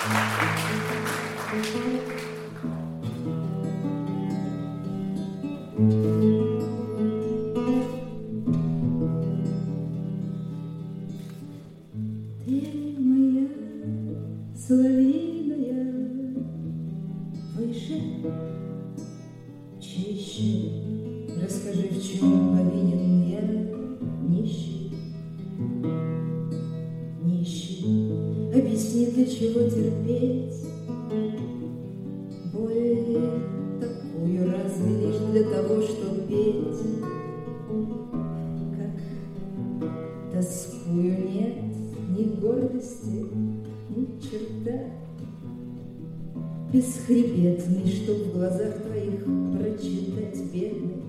моя соловьиная, выше, чище, расскажи, в чем повинен я, нищий, нищий, объясни, для чего терпеть боль такую, разве лишь для того, чтобы петь, как тоскую, нет ни гордости, ни черта, бесхребетный, чтоб в глазах твоих прочитать, бедный,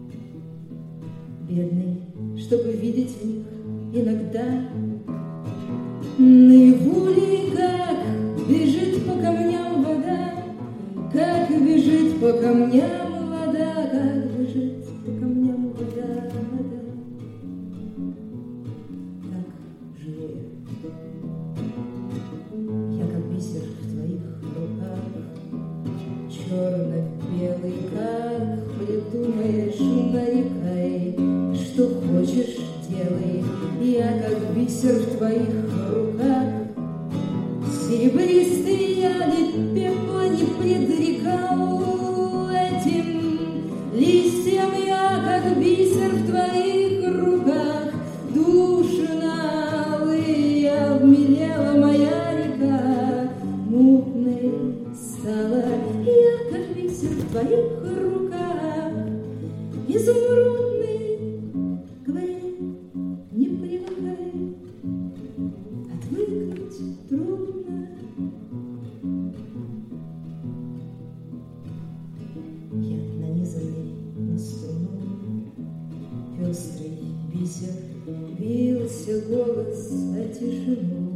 бедный, чтобы видеть в них иногда наяву ли, как бежит по камням вода, как бежит по камням вода, как бежит по камням вода, вода. Так живу я, как бисер в твоих руках, черно-белый, как придумаешь, нарекай, что хочешь, делай. Я, как бисер в твоих руках, серебристый я ли пепла не предрекал этим листьям. Я, как бисер в твоих руках, душно алая обмелела моя река, мутной стала. Я, как бисер в твоих руках, изумрудный, говори, не привыкай, отвыкнуть трудно. Я, нанизанный на струну, пестрый бисер, бился голос о тишину.